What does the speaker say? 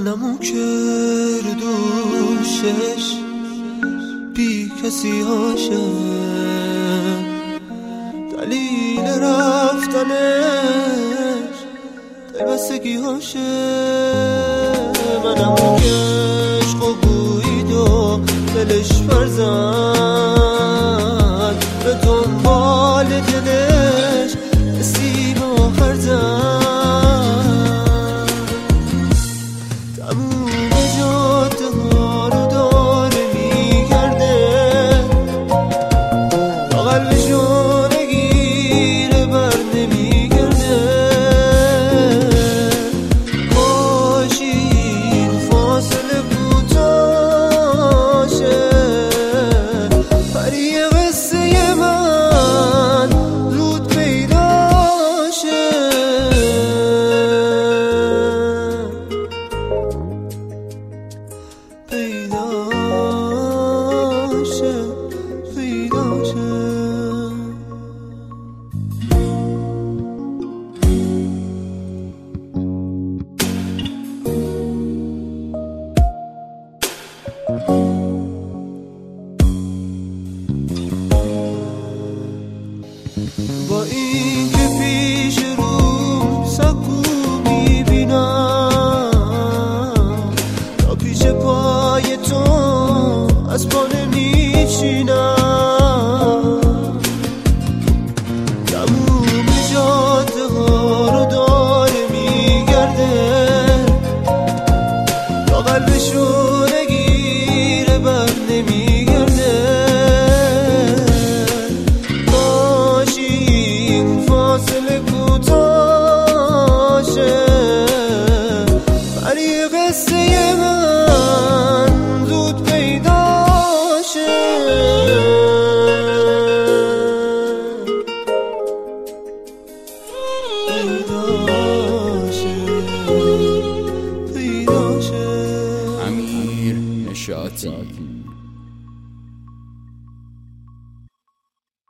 منمو کردوشش بی کسی هاشه دلیل رفتنش دلبستگی هاشه منمو عشق و بوید و دلش فرزند به دنبال دلش نسیم آخر زن تموم جاده ها رو داره میگرده تا قلبشو نگیره بر نمیگرده کاش این فاصله کوتاشه پری قصه من رود پیداشه پیداشه با این که پیش رو سکو میبینم تا پیش پای تو از پا نمیچینم تموم جاده ها رو داره میگرده تا قلبشو